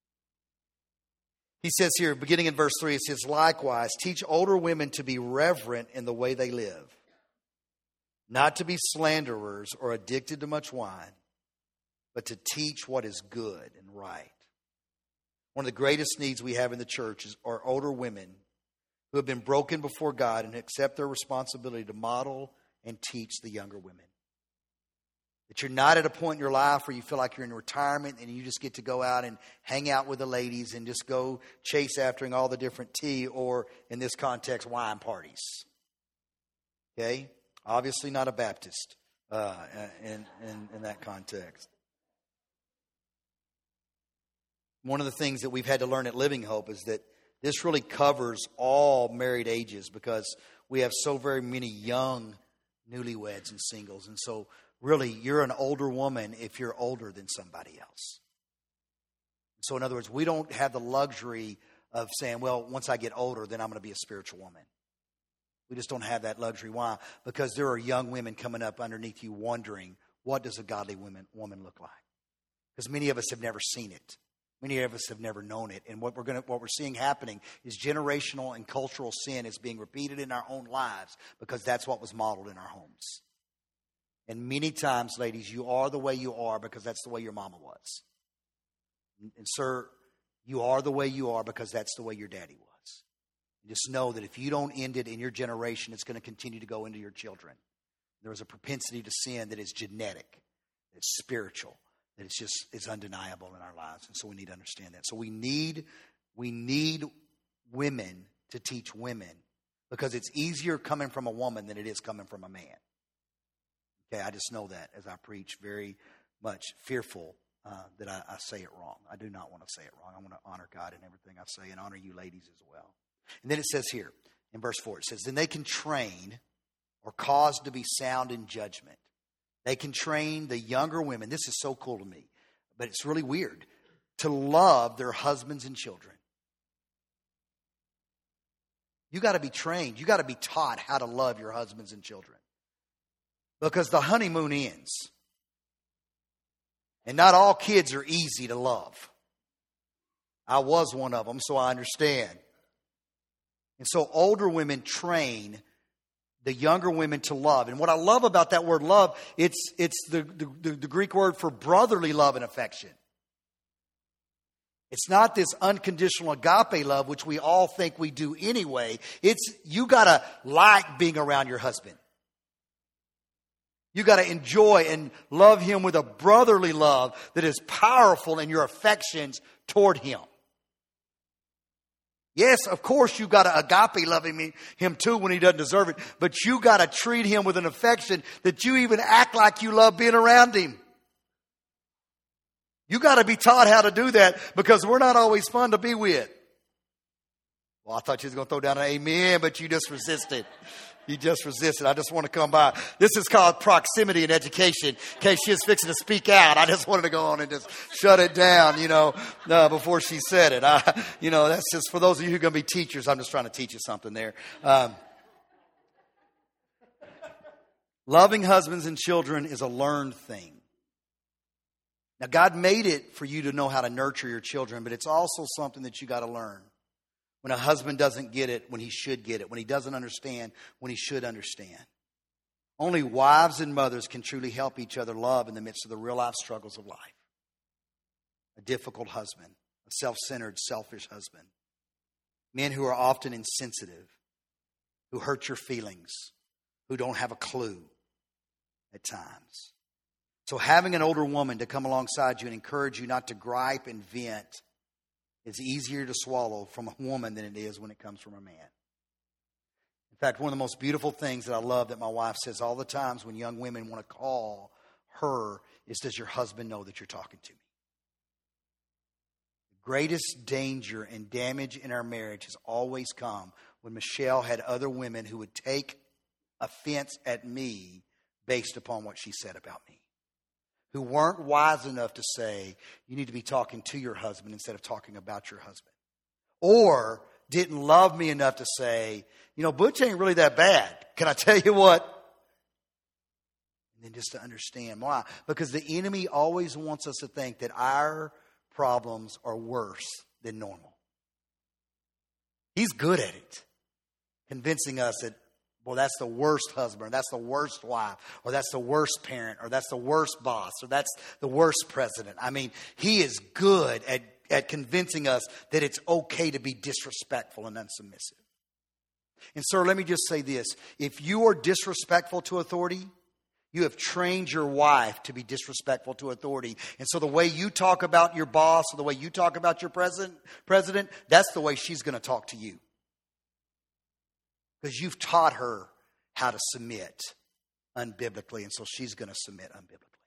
Speaker 4: He says here, beginning in verse three, it says, likewise, teach older women to be reverent in the way they live, not to be slanderers or addicted to much wine, but to teach what is good and right. One of the greatest needs we have in the church is are older women who have been broken before God and accept their responsibility to model and teach the younger women. That you're not at a point in your life where you feel like you're in retirement and you just get to go out and hang out with the ladies and just go chase after all the different tea or, in this context, wine parties. Okay? Obviously not a Baptist uh, in, in, in that context. One of the things that we've had to learn at Living Hope is that this really covers all married ages because we have so very many young newlyweds and singles. And so really, you're an older woman if you're older than somebody else. So in other words, we don't have the luxury of saying, well, once I get older, then I'm going to be a spiritual woman. We just don't have that luxury. Why? Because there are young women coming up underneath you wondering, what does a godly woman, woman look like? Because many of us have never seen it. Many of us have never known it. And what we're going to, what we're seeing happening is generational and cultural sin is being repeated in our own lives because that's what was modeled in our homes. And many times, ladies, you are the way you are because that's the way your mama was. And, and sir, you are the way you are because that's the way your daddy was. And just know that if you don't end it in your generation, it's going to continue to go into your children. There is a propensity to sin that is genetic, it's spiritual, that it's just it's undeniable in our lives. And so we need to understand that. So we need we need women to teach women because it's easier coming from a woman than it is coming from a man. Okay, I just know that as I preach, very much fearful uh, that I, I say it wrong. I do not want to say it wrong. I want to honor God in everything I say and honor you ladies as well. And then it says here in verse four, it says, then they can train or cause to be sound in judgment. They can train the younger women. This is so cool to me, but it's really weird, to love their husbands and children. You got to be trained. You got to be taught how to love your husbands and children. Because the honeymoon ends. And not all kids are easy to love. I was one of them, so I understand. And so older women train the younger women to love. And what I love about that word love, it's it's the, the, the Greek word for brotherly love and affection. It's not this unconditional agape love, which we all think we do anyway. It's you got to like being around your husband. You got to enjoy and love him with a brotherly love that is powerful in your affections toward him. Yes, of course, you got to agape love him, him too when he doesn't deserve it. But you got to treat him with an affection that you even act like you love being around him. You got to be taught how to do that because we're not always fun to be with. Well, I thought you was going to throw down an amen, but you just resisted. You just resisted. I just want to come by. This is called proximity in education. In case she was fixing to speak out, I just wanted to go on and just shut it down, you know, uh, before she said it. I, you know, that's just for those of you who are going to be teachers. I'm just trying to teach you something there. Um, loving husbands and children is a learned thing. Now, God made it for you to know how to nurture your children, but it's also something that you got to learn. When a husband doesn't get it, when he should get it, when he doesn't understand, when he should understand. Only wives and mothers can truly help each other love in the midst of the real life struggles of life. A difficult husband, a self-centered, selfish husband. Men who are often insensitive, who hurt your feelings, who don't have a clue at times. So having an older woman to come alongside you and encourage you not to gripe and vent is easier to swallow from a woman than it is when it comes from a man. In fact, one of the most beautiful things that I love that my wife says all the times when young women want to call her is, does your husband know that you're talking to me? The greatest danger and damage in our marriage has always come when Michelle had other women who would take offense at me based upon what she said about me. Who weren't wise enough to say, you need to be talking to your husband instead of talking about your husband. Or didn't love me enough to say, you know, Butch ain't really that bad. Can I tell you what? And then just to understand why. Because the enemy always wants us to think that our problems are worse than normal. He's good at it. Convincing us that, well, that's the worst husband, or that's the worst wife, or that's the worst parent, or that's the worst boss, or that's the worst president. I mean, he is good at, at convincing us that it's okay to be disrespectful and unsubmissive. And sir, let me just say this. If you are disrespectful to authority, you have trained your wife to be disrespectful to authority. And so the way you talk about your boss, or the way you talk about your president, president, that's the way she's going to talk to you. Because you've taught her how to submit unbiblically, and so she's going to submit unbiblically.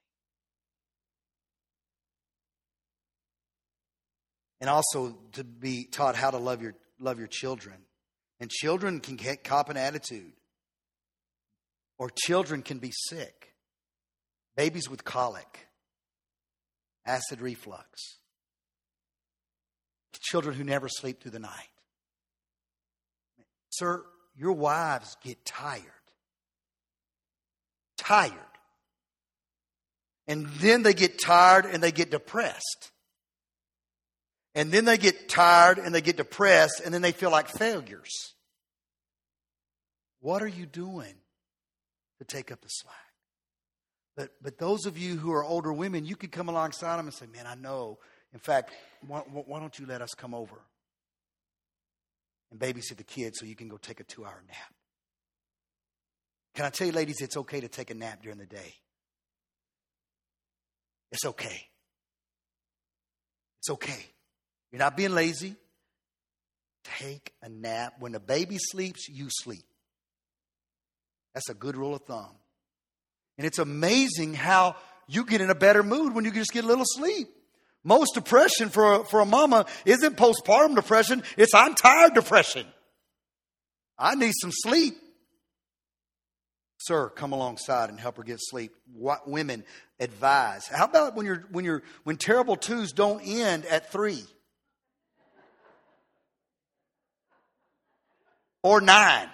Speaker 4: And also to be taught how to love your love your children. And children can get cop an attitude. Or children can be sick. Babies with colic, acid reflux. Children who never sleep through the night. Sir, your wives get tired. Tired. And then they get tired and they get depressed. And then they get tired and they get depressed and then they feel like failures. What are you doing to take up the slack? But but those of you who are older women, you could come alongside them and say, man, I know. In fact, why, why don't you let us come over and babysit the kids so you can go take a two-hour nap? Can I tell you, ladies, it's okay to take a nap during the day. It's okay. It's okay. You're not being lazy. Take a nap. When the baby sleeps, you sleep. That's a good rule of thumb. And it's amazing how you get in a better mood when you just get a little sleep. Most depression for a, for a mama isn't postpartum depression. It's I'm tired depression. I need some sleep. Sir, come alongside and help her get sleep. What women advise. How about when you're when you're when terrible twos don't end at three or nine?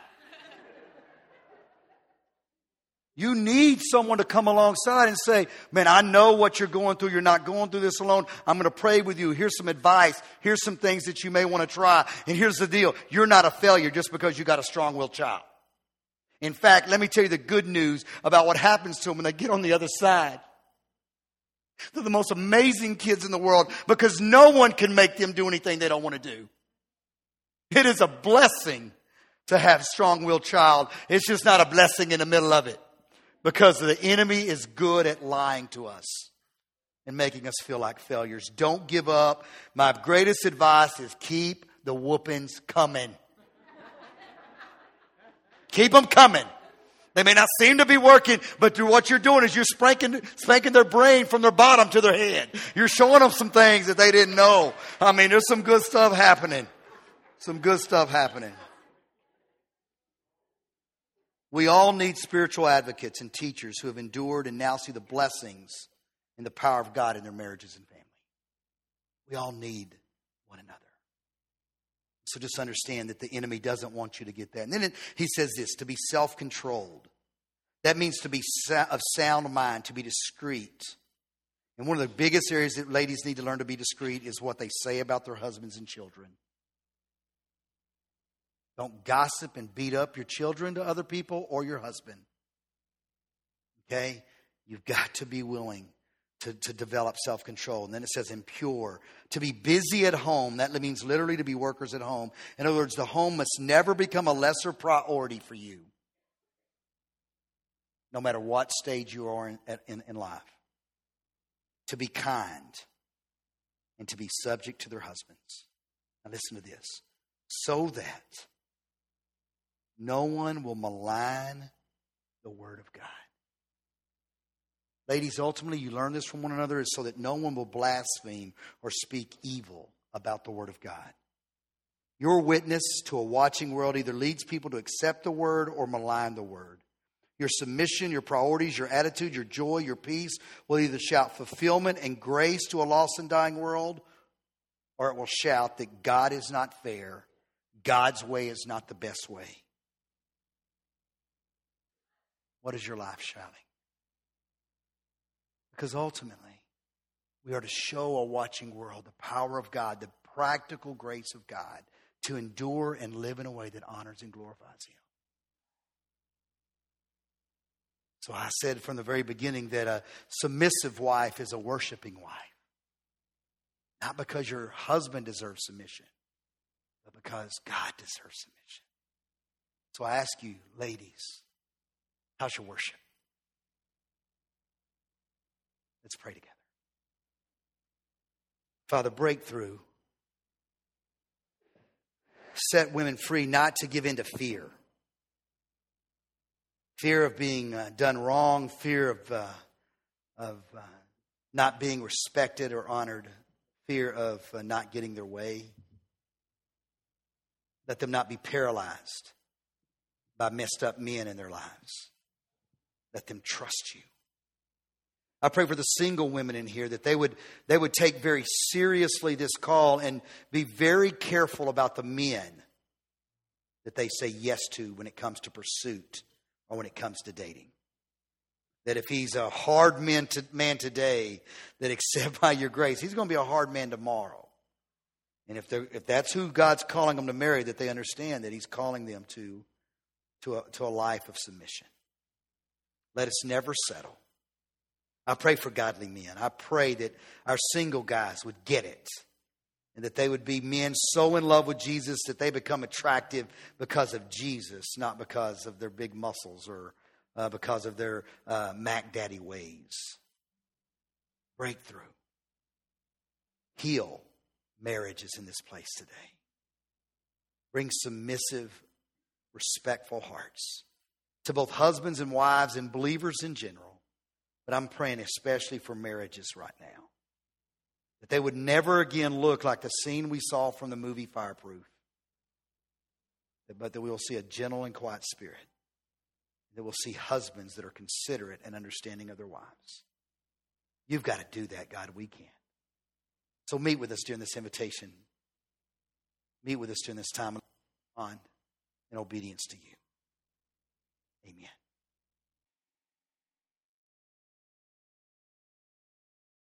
Speaker 4: You need someone to come alongside and say, man, I know what you're going through. You're not going through this alone. I'm going to pray with you. Here's some advice. Here's some things that you may want to try. And here's the deal. You're not a failure just because you got a strong-willed child. In fact, let me tell you the good news about what happens to them when they get on the other side. They're the most amazing kids in the world because no one can make them do anything they don't want to do. It is a blessing to have a strong-willed child. It's just not a blessing in the middle of it. Because the enemy is good at lying to us and making us feel like failures. Don't give up. My greatest advice is keep the whoopings coming. Keep them coming. They may not seem to be working, but through what you're doing is you're spanking, spanking their brain from their bottom to their head. You're showing them some things that they didn't know. I mean, there's some good stuff happening. Some good stuff happening. We all need spiritual advocates and teachers who have endured and now see the blessings and the power of God in their marriages and family. We all need one another. So just understand that the enemy doesn't want you to get that. And then it, he says this, to be self-controlled. That means to be of sound mind, to be discreet. And one of the biggest areas that ladies need to learn to be discreet is what they say about their husbands and children. Don't gossip and beat up your children to other people or your husband. Okay? You've got to be willing to, to develop self-control. And then it says impure. To be busy at home. That means literally to be workers at home. In other words, the home must never become a lesser priority for you. No matter what stage you are in, in, in life. To be kind. And to be subject to their husbands. Now listen to this. So that no one will malign the word of God. Ladies, ultimately you learn this from one another is so that no one will blaspheme or speak evil about the word of God. Your witness to a watching world either leads people to accept the word or malign the word. Your submission, your priorities, your attitude, your joy, your peace will either shout fulfillment and grace to a lost and dying world, or it will shout that God is not fair. God's way is not the best way. What is your life shouting? Because ultimately, we are to show a watching world the power of God, the practical grace of God, to endure and live in a way that honors and glorifies Him. So I said from the very beginning that a submissive wife is a worshiping wife. Not because your husband deserves submission, but because God deserves submission. So I ask you, ladies, how's your worship? Let's pray together. Father, breakthrough. Set women free not to give in to fear. Fear of being uh, done wrong. Fear of, uh, of uh, not being respected or honored. Fear of uh, not getting their way. Let them not be paralyzed by messed up men in their lives. Let them trust you. I pray for the single women in here that they would, they would take very seriously this call and be very careful about the men that they say yes to when it comes to pursuit or when it comes to dating. That if he's a hard man, to, man today, that except by your grace, he's going to be a hard man tomorrow. And if, if that's who God's calling them to marry, that they understand that He's calling them to, to, a, to a life of submission. Let us never settle. I pray for godly men. I pray that our single guys would get it. And that they would be men so in love with Jesus that they become attractive because of Jesus, not because of their big muscles or uh, because of their uh, Mac Daddy ways. Breakthrough. Heal marriages in this place today. Bring submissive, respectful hearts to both husbands and wives and believers in general. But I'm praying especially for marriages right now. That they would never again look like the scene we saw from the movie Fireproof. But that we will see a gentle and quiet spirit. That we'll see husbands that are considerate and understanding of their wives. You've got to do that, God. We can. So meet with us during this invitation. Meet with us during this time on in obedience to you. Amen.